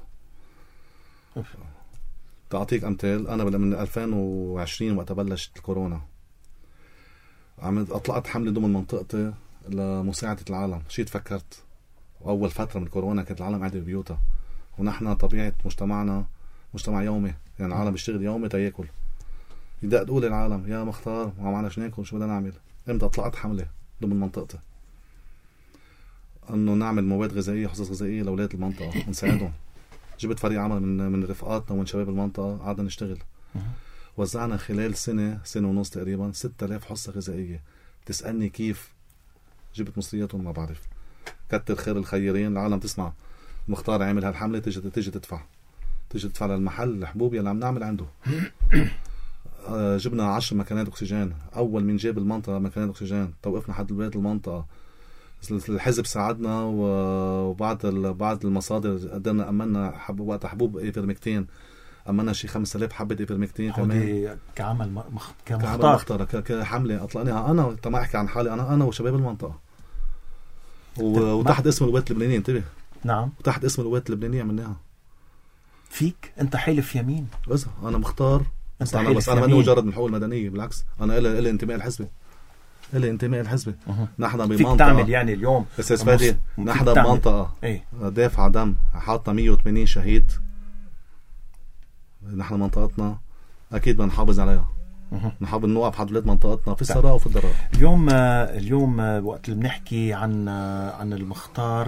Speaker 2: تعطيك امثال. انا من ألفين وعشرين وقت بلشت الكورونا عملت اطلقت حمله ضمن منطقتي لمساعده العالم. شيء تفكرت اول فتره من الكورونا كانت العالم قاعده ببيوتها، ونحن طبيعه مجتمعنا مجتمع يومي، يعني العالم بيشتغل يومي تياكل. يدق تقول العالم يا مختار ما معناش ناكل شو بدنا نعمل. امتى اطلقت حمله ضمن منطقتي انه نعمل مواد غذائيه حصص غذائيه لاولاد المنطقه ونساعدهم. جبت فريق عمل من من رفقاتنا ومن شباب المنطقه قعدنا نشتغل. وزعنا خلال سنه سنه ونص تقريبا ستة آلاف حصه غذائيه. تسالني كيف جبت مصرياتهم ما بعرف. كتر خير الخيرين. العالم تسمع مختار عامل هالحمله تيجي تيجي تدفع تيجي تدفع للمحل الحبوب يلي عم نعمل عنده. جبنا عشر مكانات اكسجين. اول من جاب المنطقه مكانات اكسجين توقفنا حد البيت المنطقه. الحزب ساعدنا وبعض بعض المصادر قدرنا امنا حب وقت حبوب ايفرمكتين امنا شي خمسة آلاف حبه ايفرمكتين كمان
Speaker 1: كعمل مخ...
Speaker 2: كمختار مختار كحمله اطلقناها انا تما احكي عن حالي انا انا وشباب المنطقه و... وتحت اسم القوات اللبنانيه. انتبه.
Speaker 1: نعم.
Speaker 2: وتحت اسم القوات اللبنانيه عملناها.
Speaker 1: فيك انت حلف يمين.
Speaker 2: بس انا مختار. بس انا بس انا ماني مجرد من الحقوق المدنيه، بالعكس انا الي الي انتماء الحزبي الي انتماء الحزبي. أه. نحن بمنطقه
Speaker 1: تعمل يعني اليوم
Speaker 2: بس فادي نحن بمنطقه
Speaker 1: ايه؟
Speaker 2: دافع دم حاطنا مية وثمانين شهيد. نحن منطقتنا اكيد بدنا نحافظ عليها. نحاول نوقف حد ولاد منطقتنا في السراء وفي الضراء.
Speaker 1: اليوم اليوم وقت اللي بنحكي عن عن المختار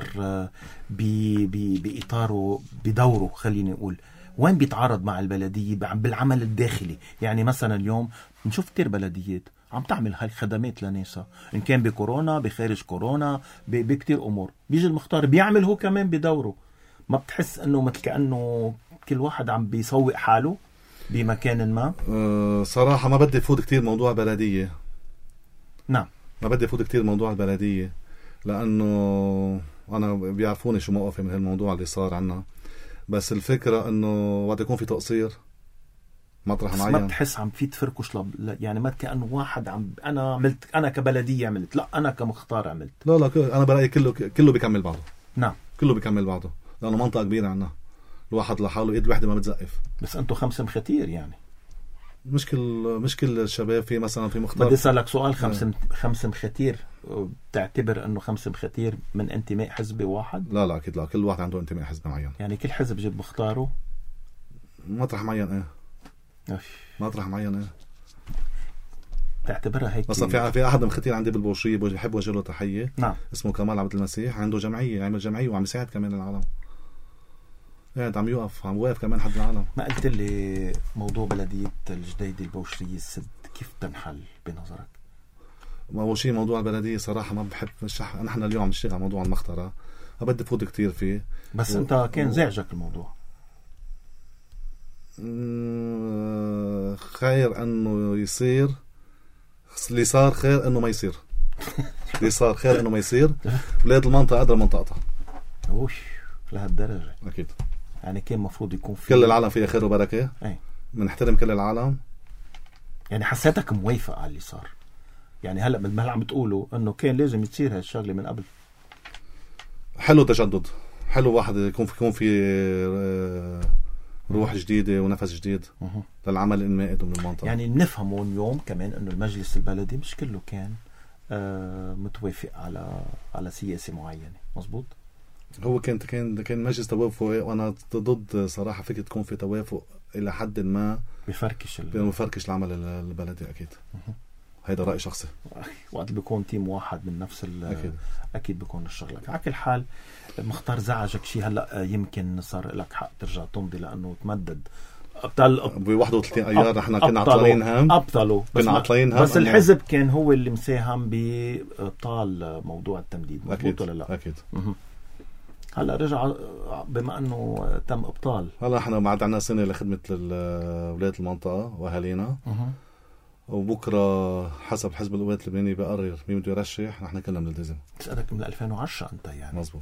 Speaker 1: بإطاره بدوره، خليني أقول وين بيتعارض مع البلدية بالعمل الداخلي؟ يعني مثلا اليوم نشوف كتير بلديات عم تعمل هاي الخدمات لناسها، إن كان بكورونا بخارج كورونا بكتير أمور، بيجي المختار بيعمل هو كمان بدوره. ما بتحس أنه مثل كأنه كل واحد عم بيسوق حاله بمكان ما؟
Speaker 2: أه صراحة ما بدي فوت كتير موضوع بلدية.
Speaker 1: نعم
Speaker 2: ما بدي فوت كتير موضوع البلدية، لأنه أنا بيعرفوني شو موقفي من هالموضوع اللي صار عنا. بس الفكرة أنه وقت يكون في تقصير مطرح معين،
Speaker 1: ما بتحس عم في تفركش لب... يعني ما كأنه واحد عم أنا عملت، أنا كبلدية عملت، لا أنا كمختار عملت.
Speaker 2: لا لا أنا برأيي كله كله بيكمل بعضه.
Speaker 1: نعم
Speaker 2: كله بيكمل بعضه، لأنه منطقة كبيرة عنا، الواحد لحاله إيد واحدة ما بتزقف.
Speaker 1: بس أنتوا خمسة مختير يعني
Speaker 2: مش كل مش كل الشباب في مثلا في مختار.
Speaker 1: بدي أسألك سؤال، خمسة خمسة مختير بتعتبر أنه خمسة مختير من انتماء حزبي واحد؟
Speaker 2: لا لا أكيد لا، كل واحد عنده انتماء حزبي معين.
Speaker 1: يعني كل حزب جيب مختاره
Speaker 2: مطرح معين ايه
Speaker 1: أف.
Speaker 2: مطرح معين ايه
Speaker 1: تعتبرها هيك؟
Speaker 2: مثلا في في احد مختير عندي بالبوشريه بحب وجه له تحيه.
Speaker 1: نعم.
Speaker 2: اسمه كمال عبد المسيح، عنده جمعيه، عمل جمعيه وعم يساعد كمان العالم، قاعد عم يوقف عم واقف كمان حد العالم.
Speaker 1: ما قلت لي موضوع بلديه الجديده البوشريه السد كيف تنحل بنظرك؟
Speaker 2: ما هو شيء موضوع البلديه صراحه ما بحب، مش نحن اليوم عم نشتغل على موضوع المختاره، ما بدي فوت كتير فيه.
Speaker 1: بس و... انت كان زعجك الموضوع؟
Speaker 2: خير انه يصير، اللي صار خير انه ما يصير. اللي صار خير انه ما يصير. بلاد المنطقه قدر منطقتها.
Speaker 1: اوش لهالدرجه؟
Speaker 2: اكيد.
Speaker 1: يعني كان مفروض يكون في
Speaker 2: كل العالم فيها خير وبركه.
Speaker 1: اي
Speaker 2: بنحترم كل العالم.
Speaker 1: يعني حسيتك موافق على اللي صار؟ يعني هلا مثل ما عم بتقولوا انه كان لازم تصير هالشغله من قبل.
Speaker 2: حلو تجدد، حلو واحد يكون في يكون في روح جديده ونفس جديد
Speaker 1: أه.
Speaker 2: للعمل الانمائي من المنطقه.
Speaker 1: يعني نفهمه اليوم كمان انه المجلس البلدي مش كله كان آه متوافق على على سياسه معينه، مزبوط؟
Speaker 2: هو كان كان كان مجلس توافق، وانا ضد صراحه فكره تكون في توافق الى حد ما
Speaker 1: بفركش ال...
Speaker 2: بفركش العمل البلدي. اكيد
Speaker 1: أه.
Speaker 2: هيدا رأي شخصي.
Speaker 1: وقت بيكون تيم واحد من نفس
Speaker 2: أكيد.
Speaker 1: أكيد بيكون الشغلة. على كل حال مختار زعجك شيء هلأ يمكن صار لك حق ترجع تمضي لأنه تمدد أبطال
Speaker 2: ب واحد وثلاثين أيار نحن كنا عطلين هم
Speaker 1: أبطلوا
Speaker 2: كنا عطلين هم
Speaker 1: بس الحزب كان هو اللي مساهم بإبطال موضوع التمديد، مضبوط ولا لا؟
Speaker 2: أكيد.
Speaker 1: هلا رجع بما أنه تم إبطال.
Speaker 2: هلا نحن بعد عنا سنة لخدمة ولاية المنطقة وأهالينا، وبكره حسب حزب القوات اللبناني بقرر مين بده يرشح، نحن كلنا بنلتزم.
Speaker 1: بسألك من ألفين وعشرة انت يعني؟
Speaker 2: مزبوط.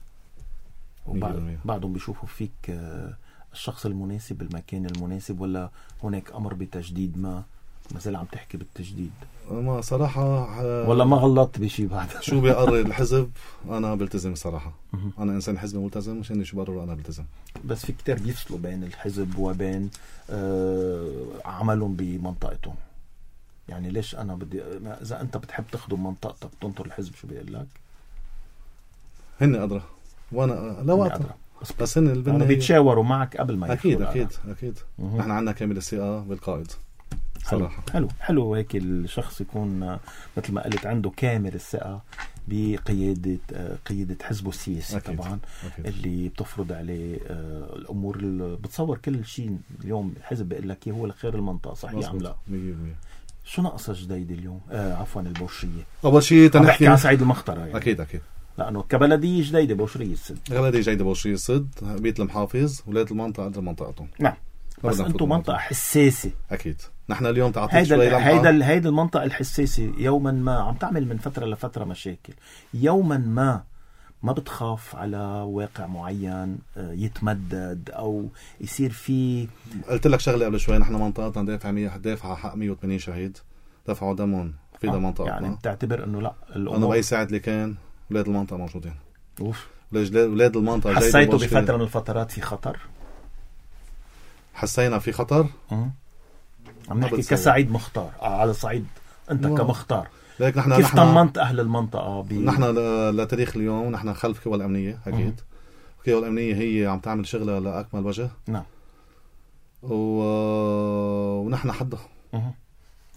Speaker 1: وبعد بعدهم بيشوفوا فيك الشخص المناسب بالمكان المناسب، ولا هناك امر بتجديد؟ ما ما زال عم تحكي بالتجديد؟
Speaker 2: ما صراحه
Speaker 1: ولا ما غلطت بشيء بعد؟
Speaker 2: شو بيقرر الحزب انا بلتزم صراحه. انا انسان حزبي ملتزم، مش اني شو بقرر انا بلتزم.
Speaker 1: بس في كتير بيفصلوا بين الحزب وبين آه عملهم بمنطقتهم. يعني ليش أنا بدي إذا أنت بتحب تخدم منطقتك تنطر الحزب شو بيقول لك؟
Speaker 2: هن أدرى وأنا لا أدرى، بس, بس هن
Speaker 1: البنية بيتشاوروا معك قبل ما
Speaker 2: أكيد أكيد أكيد. نحن عنا كامل الثقة بالقائد صراحة.
Speaker 1: حلو حلو هيك الشخص يكون مثل ما قلت عنده كامل الثقة بقيادة قيادة حزبه السياسي طبعا. أكيد. اللي بتفرض عليه الأمور اللي بتصور كل شيء. اليوم الحزب بيقول لك هو لخير المنطقة، صحيح أم لا؟
Speaker 2: مية بالمية.
Speaker 1: شو ناقص جديد اليوم؟ آه عفوا البوشرية.
Speaker 2: أول شيء
Speaker 1: تنحكي عن سعيد المختار يعني.
Speaker 2: أكيد أكيد.
Speaker 1: لأنه كبلدية جديدة بوشرية السد.
Speaker 2: بلدية جديدة بوشرية السد، بيت المحافظ، ولاية المنطقة قدر منطقتهم.
Speaker 1: نعم. بس أنتم منطقة حساسة.
Speaker 2: أكيد. نحن اليوم تعطيت
Speaker 1: شوي لمحة. هيدا هيدا المنطقة الحساسة يوما ما عم تعمل من فترة لفترة مشاكل. يوما ما ما بتخاف على واقع معين يتمدد أو يصير فيه؟
Speaker 2: قلت لك شغلة قبل شوي، نحن منطقتنا دافع مية دافع حق مية وثمانين شهيد دفعوا دمهم في ده آه منطقتنا.
Speaker 1: يعني بتعتبر إنه لا
Speaker 2: أنا بأي ساعة اللي كان ولاد المنطقة موجودين.
Speaker 1: أوف.
Speaker 2: ولاد المنطقة
Speaker 1: حسيتوا بفترة من الفترات في خطر؟
Speaker 2: حسينا في خطر.
Speaker 1: أه. عم نحكي كسعيد مختار آه على صعيد أنت و... كمختار
Speaker 2: نحن
Speaker 1: كيف طمنت أهل المنطقة ب...
Speaker 2: نحن لتاريخ اليوم نحن خلف القوى الأمنية أكيد. القوى الأمنية هي عم تعمل شغلها لأكمل وجه.
Speaker 1: نعم.
Speaker 2: و... ونحن حدها.
Speaker 1: أه.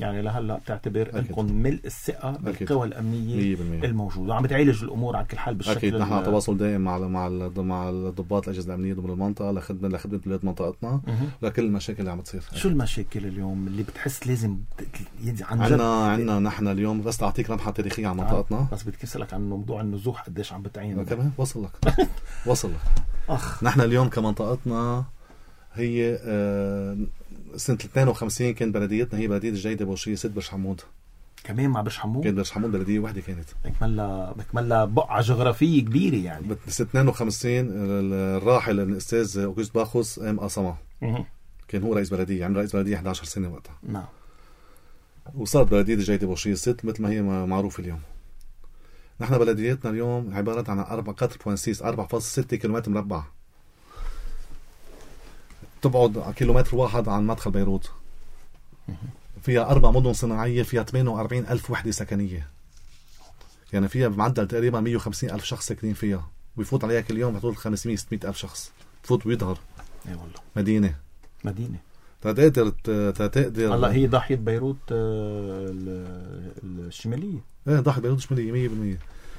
Speaker 1: يعني لهلا بتعتبر انكم ملء الثقه بالقوى الامنيه الموجوده وعم بتعالج الامور على كل حال بالشكل
Speaker 2: اكيد. نحن على تواصل دائم مع مع مع الضباط الاجهزه الامنيه ضمن المنطقه لخدمه لخدمه بلاد منطقتنا لكل المشاكل اللي عم تصير.
Speaker 1: شو المشاكل اليوم اللي بتحس لازم ينزل عن جد؟
Speaker 2: عندنا عندنا نحن اليوم بس اعطيك لمحه تاريخيه عن منطقتنا.
Speaker 1: آه. بس بدي اسالك عن موضوع النزوح قديش عم بتعين
Speaker 2: كمان. وصل لك وصل لك اخ. نحن اليوم كمنطقتنا هي آه سنة اثنين وخمسين كانت بلديتنا هي بلدية الجيدة بوشية ست برش حمود.
Speaker 1: كمان مع برش حمود؟
Speaker 2: كانت برش حمود بلدية واحدة كانت.
Speaker 1: بكملها بكملها بقعة جغرافية كبيرة يعني.
Speaker 2: بس اثنين وخمسين الراحل الأستاذ أوغست باخوس قام قسمها. كان هو رئيس بلدية، عمل رئيس بلدية إحدى عشرة سنة وقتها.
Speaker 1: نعم.
Speaker 2: وصارت بلدية الجيدة بوشية ست مثل ما هي معروفة اليوم. نحن بلديتنا اليوم عبارة عن أربعة فاصلة ستة كيلومتر مربع. تبعد كيلومتر واحد عن مدخل بيروت. فيها أربع مدن صناعية، فيها ثمانية وأربعين ألف وحدة سكنية. يعني فيها بمعدل تقريبا مية وخمسين ألف شخص ساكنين فيها، ويفوت عليها كل يوم بحدود خمسمية ستمية ألف شخص بفوت ويظهر.
Speaker 1: اي والله.
Speaker 2: مدينة
Speaker 1: مدينة
Speaker 2: تقدر تقدر
Speaker 1: هلا هي ضاحية بيروت الشمالية.
Speaker 2: ايه ضاحية بيروت الشمالية مية بالمية.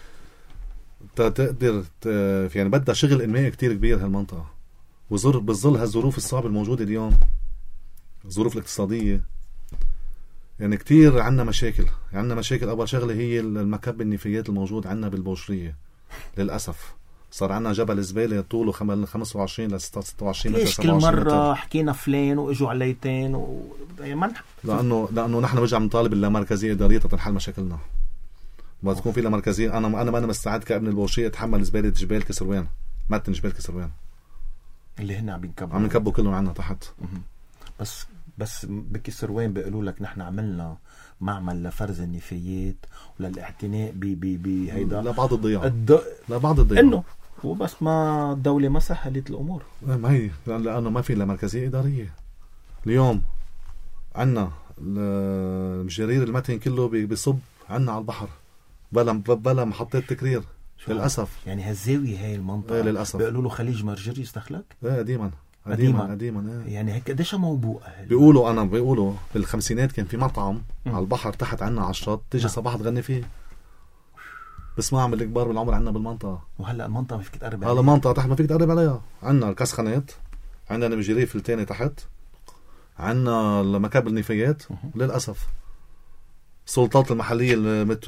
Speaker 2: تقدر يعني بدها شغل إنمائي كتير كبير هالمنطقة، وظل بالظل هالظروف الصعبة الموجودة اليوم، الظروف الاقتصادية، يعني كتير عنا مشاكل. عنا مشاكل. أول شغلة هي المكب النفايات الموجود عنا بالبوشرية. للأسف صار عنا جبل زبالة طوله خمسة وعشرين ل ستة وعشرين متر.
Speaker 1: ليش كل مرة حكينا فلان وإجوا عليتين و...
Speaker 2: لأنه لأنه نحن بنرجع بنطالب اللامركزية إدارية تنحل مشاكلنا. ما تكون في لامركزية. أنا أنا ما أنا مستعد كابن البوشرية أتحمل زبالة جبال كسروان، متن جبال كسروان
Speaker 1: اللي هنا عم ينكبوا
Speaker 2: عم ينكبوا كلهم عنا تحت.
Speaker 1: بس بس بكسروان بيقولوا لك نحن عملنا معمل لفرز النفايات وللاعتناء ب ب بهيدا
Speaker 2: لبعض الضياع
Speaker 1: الد...
Speaker 2: لبعض الضياع
Speaker 1: انه وبس ما الدولة ما سهلت الامور.
Speaker 2: ما هي لانه ما في مركزية ادارية. اليوم عنا الجرير المتن كله بيصب عنا على البحر بلا بلا محطات تكرير للاسف.
Speaker 1: يعني هالزاوية هاي المنطقة
Speaker 2: ايه للاسف
Speaker 1: بيقولوا له خليج مرجريس دخلك.
Speaker 2: ايه قديما قديما قديما ايه.
Speaker 1: يعني هيك قديش موبوءة.
Speaker 2: بيقولوا انا بيقولوا بالخمسينات كان في مطعم م. على البحر تحت عنا على الشط تيجي صباح تغني فيه. بسمع من الكبار بالعمر عنا بالمنطقة.
Speaker 1: وهلا المنطقة ما فيك تقرب عليها.
Speaker 2: هلا المنطقة تحت ما فيك تقرب عليها. عنا الكسخنات، عندنا مجري فلتاني تحت، عنا المكاب النفايات. للأسف السلطات المحلية المت...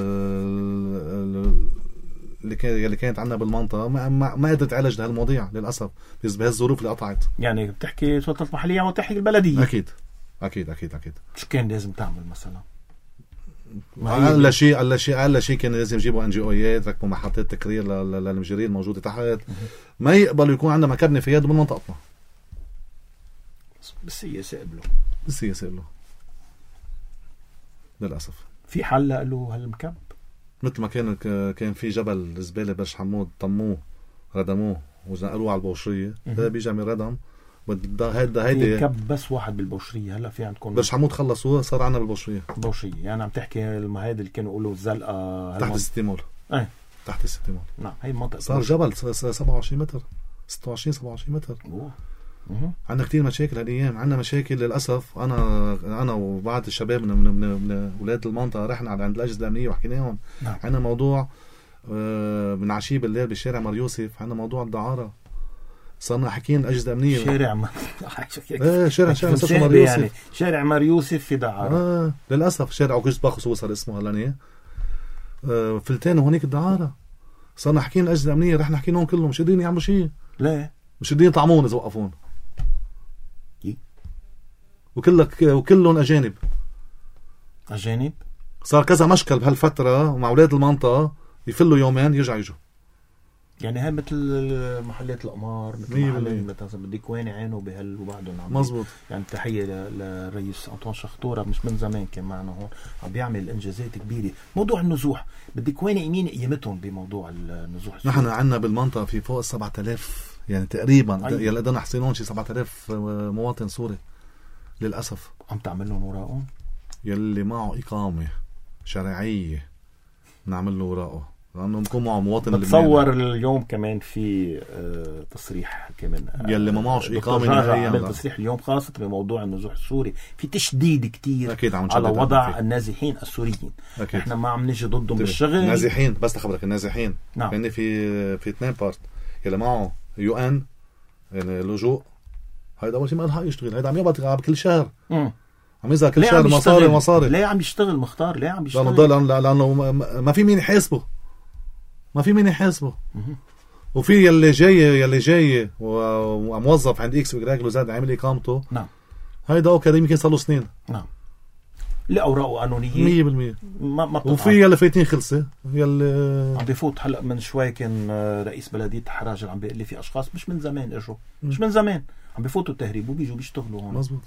Speaker 2: اللي كان اللي كانت عندنا بالمنطقة ما ما, ما قدرت تعالج هالمواضيع للأسف بهالظروف اللي قطعت.
Speaker 1: يعني بتحكي سلطات محلية أو تحكي البلدية.
Speaker 2: أكيد أكيد أكيد أكيد.
Speaker 1: شو كان لازم تعمل مثلا؟
Speaker 2: أقل شيء أقل شيء أقل شيء كان لازم يجيبوا إن جي أويات ركبوا محطات تكرير للمجريين الموجودة تحت. ما يقبلوا يكون عندنا مكب نفايات ضمن منطقتنا.
Speaker 1: بالسياسة قبلوا.
Speaker 2: بالسياسة قبلوا. للأسف.
Speaker 1: في حل له هالمكب؟
Speaker 2: مثل ما كان كان في جبل زبالة برش حمود طموه ردموه ونقلوه على البوشرية. هذا بيجي من ردم. هيدا هيدا
Speaker 1: كب بس واحد بالبوشرية. هلا في عندكم
Speaker 2: برش حمود خلصوه صار عنا بالبوشرية.
Speaker 1: بوشرية يعني عم تحكي المهاد اللي كانوا يقولوا الزلقة
Speaker 2: تحت الستيمول.
Speaker 1: ايه
Speaker 2: تحت الستيمول.
Speaker 1: نعم هي المنطقة
Speaker 2: صار جبل سبعة وعشرين متر ستة وعشرين سبعة وعشرين متر.
Speaker 1: اوه
Speaker 2: عندنا كتير مشاكل هالأيام. عندنا مشاكل للأسف. أنا أنا وبعض الشباب من من من ولاد المنطقة رحنا عند الأجهزة الأمنية وحكيناهم.
Speaker 1: نعم.
Speaker 2: عندنا موضوع من عشية بالليل بشارع مار يوسف. عندنا موضوع الدعارة. صرنا حكين الأجهزة الأمنية.
Speaker 1: شارع ما
Speaker 2: ايه شارع شارع اسمه مار يوسف.
Speaker 1: يعني شارع مار يوسف في دعارة.
Speaker 2: آه للأسف شارع أوغست باخوس وصل اسمه هلانية. آه فلتان وهونيك الدعارة. صرنا حكين الأجهزة الأمنية رحنا حكيناهم كلهم مش قادرين يعملوا شيء.
Speaker 1: لا
Speaker 2: مش قادرين يطعمون إذا وقفون. وكلك وكلهم أجانب.
Speaker 1: أجانب.
Speaker 2: صار كذا مشكل بهالفترة مع أولاد المنطقة يفلوا يومين يرجع يجوا.
Speaker 1: يعني هاي مثل محلات القمار مثل محلات مثلا بالديكواني عينه بهال وبعدهم عم
Speaker 2: مزبوط.
Speaker 1: يعني تحية للرئيس أنطوان شخطورة مش من زمان كان معنا هون عم بيعمل إنجازات كبيرة. موضوع النزوح بالديكواني يمين قيمتهم بموضوع النزوح.
Speaker 2: نحن عنا بالمنطقة في فوق سبعة آلاف يعني تقريبا أيوة. يلا قدرنا حسينون شي سبعة آلاف مواطن سوري للأسف.
Speaker 1: عم تعمل لهم وراءهم؟
Speaker 2: يلي معه إقامة شرعية نعمل له وراءه لانه بكون معه مواطن
Speaker 1: بتصور اليوم كمان في آه تصريح كمان
Speaker 2: آه يلي ما معهش اقامه نهائيا
Speaker 1: عمل تصريح اليوم خاصه بموضوع النزوح السوري في تشديد كتير
Speaker 2: أكيد عم
Speaker 1: على وضع النازحين السوريين. أكيد. احنا ما عم نجي ضدهم بالشغل.
Speaker 2: النازحين بس تخبرك النازحين
Speaker 1: نعم.
Speaker 2: يعني في في اثنين بارت يلي معه يو ان يعني لجوء هيدا اول شيء ما لها يشتغل هيدا عم يقبض كل شهر
Speaker 1: امم
Speaker 2: عم يزعل كل شهر مصاري مصاري.
Speaker 1: ليه عم يشتغل مختار؟ ليه عم يشتغل؟
Speaker 2: لانه لانه ما في مين يحاسبه ما في مين يحاسبه وفي يلي جاي يلي جاي وموظف عند اكس وجراجل وزاد عامل اقامته.
Speaker 1: نعم
Speaker 2: هيدا اوكي يمكن صار له سنين.
Speaker 1: نعم لأوراقه قانونية
Speaker 2: مية بالمية
Speaker 1: ما ما
Speaker 2: وفي يلي فايتين خلصة يلي
Speaker 1: عم بيفوت. هلا من شوي كان رئيس بلدية حراجل عم بيقول لي في اشخاص مش من زمان اجوا مش من زمان عم بيفوتوا التهريب وبيجوا بيشتغلوا هون.
Speaker 2: مزبوط.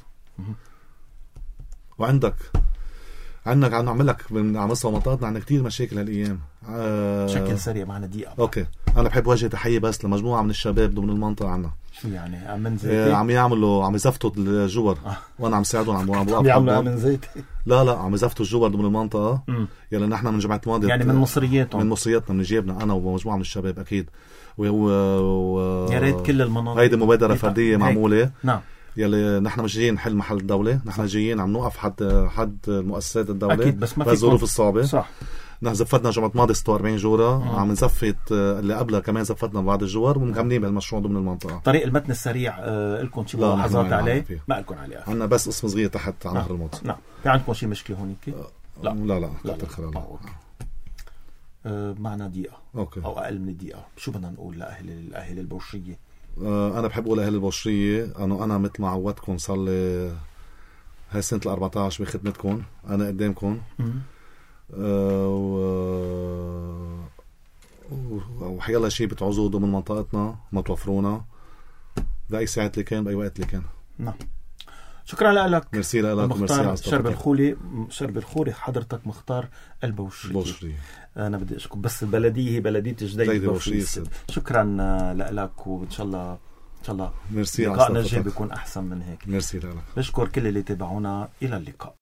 Speaker 2: وعندك عندك عم نعمل لك على مستوى منطقتنا عندنا كتير مشاكل هالايام.
Speaker 1: أه بشكل سريع معنا دقيقة.
Speaker 2: اوكي انا بحب وجه تحية بس لمجموعة من الشباب ضمن المنطقة عنا.
Speaker 1: شو يعني عم زيتي؟
Speaker 2: عم يعملوا عم يزفتوا الجور آه. وانا عم ساعدهم عم عم
Speaker 1: بوقف يعملوا من زيتي.
Speaker 2: لا لا عم يزفتوا الجور ضمن المنطقة. يلا نحن من جماعة الماضي
Speaker 1: يعني من مصرياتهم
Speaker 2: من مصرياتنا من جيبنا انا ومجموعة من الشباب اكيد. وهو و...
Speaker 1: يا ريت كل المناطق
Speaker 2: هيدي مبادرة فردية معمولة.
Speaker 1: نعم
Speaker 2: يلي نحن مش جايين نحل محل الدولة نحن جايين عم نوقف حد حد مؤسسات الدولة
Speaker 1: أكيد بس ما في
Speaker 2: الظروف الصعبة.
Speaker 1: صح.
Speaker 2: نحن زفتنا جمعة ماضي ستة وأربعين جورة آه. عم نزفت اللي قبلها كمان زفتنا بعض الجوار ومكملين بهالمشروع ضمن المنطقة.
Speaker 1: طريق المتن السريع آه لكم شي ملاحظات عليه؟ ما لكم عليه.
Speaker 2: عندنا بس اسم صغير تحت على نهر الموت.
Speaker 1: نعم في عندكم شي مشكلة هونيك؟
Speaker 2: آه. لا لا لا, لا, لا.
Speaker 1: آه. آه. معنا دقيقة
Speaker 2: أوكي.
Speaker 1: أو أقل من دقيقة. شو بدنا نقول لأهل الأهل البوشية؟
Speaker 2: آه. أنا بحب أقول أهل البوشية أنه أنا مثل ما عودتكم صار لي هاي سنة الأربعة عشر بخدمتكم أنا قدامكم. أه و... وحيالله شيء بتعوزوه ضمن منطقتنا ما توفرونا بأي ساعة اللي كان بأي وقت اللي كان.
Speaker 1: نعم شكرا لك.
Speaker 2: ميرسي لك
Speaker 1: مختار شرب الخولي. شرب الخولي حضرتك مختار البوشري. أنا بدي أشكر بس البلدية هي بلدية جديد. شكرا لك وإن شاء الله إن شاء الله
Speaker 2: ميرسي
Speaker 1: لقاءنا الجاي بيكون أحسن من هيك.
Speaker 2: ميرسي لك.
Speaker 1: بشكر كل اللي تابعونا. إلى اللقاء.